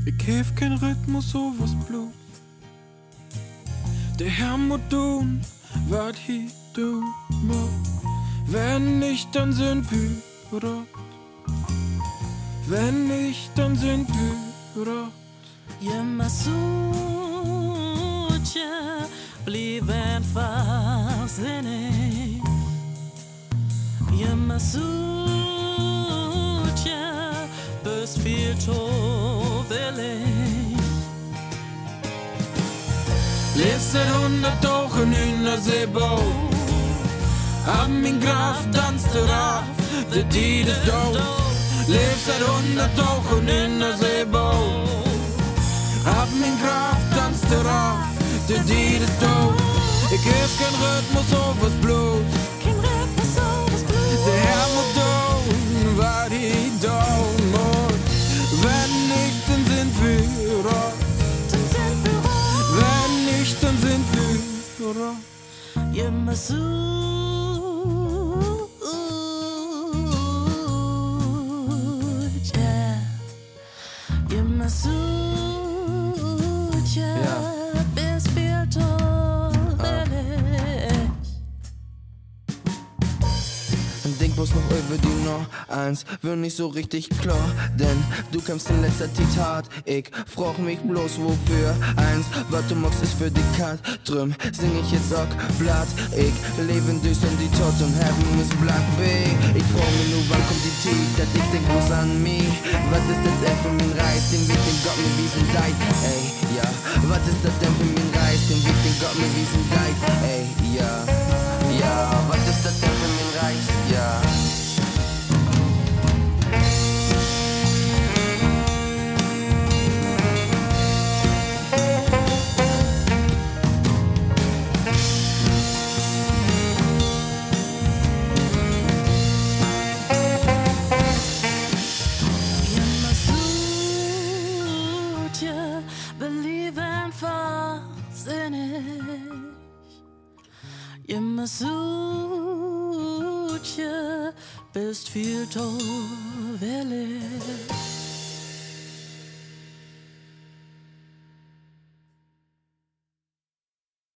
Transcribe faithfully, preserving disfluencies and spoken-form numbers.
Ik heb kein Rhythmus, sowas bloß. Der Herr muss tun, wat hi du muss. Wenn nicht, dann sind wir rot. Wenn nicht, dann sind wir rot. Gömma sucha, bliv einfach sinnig. Gömma sucha, bist viel tåvillig. Lev seit hundert Wochen in der Seebau. Ab min Graf danst er af, der Tid ist doof. Lev seit hundert Wochen in der Seebau. Ab min Graf danst er af, der Tid ist doof. Ik heb kein Rhythmus, sowas bloß. Kein Rhythmus, sowas bloß. Der Herr muss tun, wat hi tun muss. Wenn nicht, dann sind wir rot. Dann sind wir rot. Wenn nicht, dann sind wir rot. Gömma sucha, gömma sucha, bist viel tåvillig. Denk bloß noch über die Nummer eins, wird nicht so richtig klar, denn du kämpfst in letzter Zeit hart. Ich frag mich bloß wofür. Eins, was du machst, ist für die Kat. Drum sing ich jetzt auch Blatt. Ich lebe in Düster die Tod und Heaven ist Black Bay. Ich frag mich nur, wann kommt die Tee, dass ich denk bloß an mich. Was ist das denn für mein Reis, den Weg, den Gott mir wiesen deit. Ey, ja, was ist das denn für mein Reis, den Weg, den Gott mir wiesen deit. Ey, ja, ja, was ist das denn für mein Reis, ja. Gömma sucha, believe einfach sinnig. Gömma sucha, bist viel tåvillig.